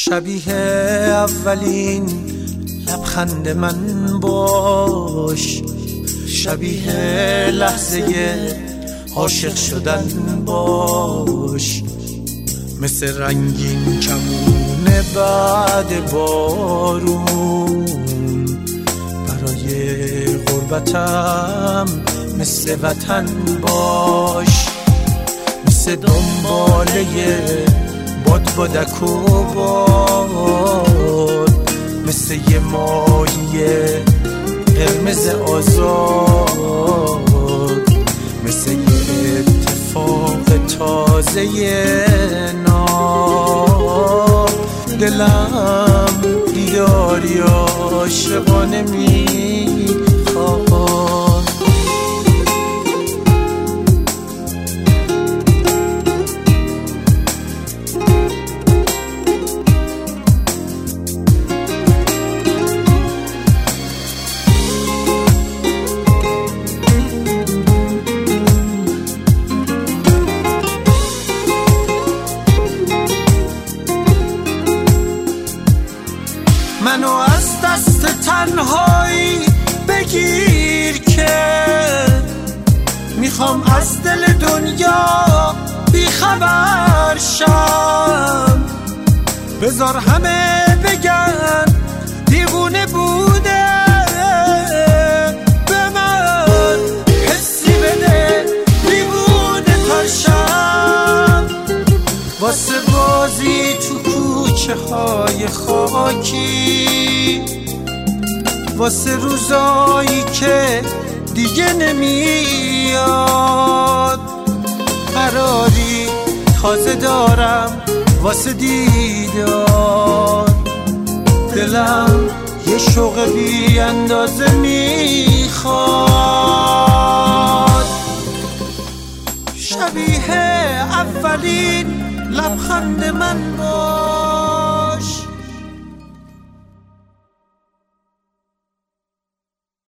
شبیه اولین لبخند من باش، شبیه لحظه عاشق شدن باش، مثل رنگین کمون بعد بارون برای غربتم مثل وطن باش، مثل دنباله بادک و باد، مثل یه ماهی قرمز آزاد، مثل یه اتفاق تازه ناب. دلم دیداری عاشقانه میخواد. منو از دست تنهایی بگیر که میخوام از دل دنیا بیخبر شم. بذار همه بگن دیوونه بوده، به من حسی بده دیوونه ترشم. واسه بازی تو کوچه های خاکی، واسه روزایی که دیگه نمیاد، قراری تازه دارم واسه دیدار. دلم یه شوق بی اندازه میخواد. شبیه اولین لبخند من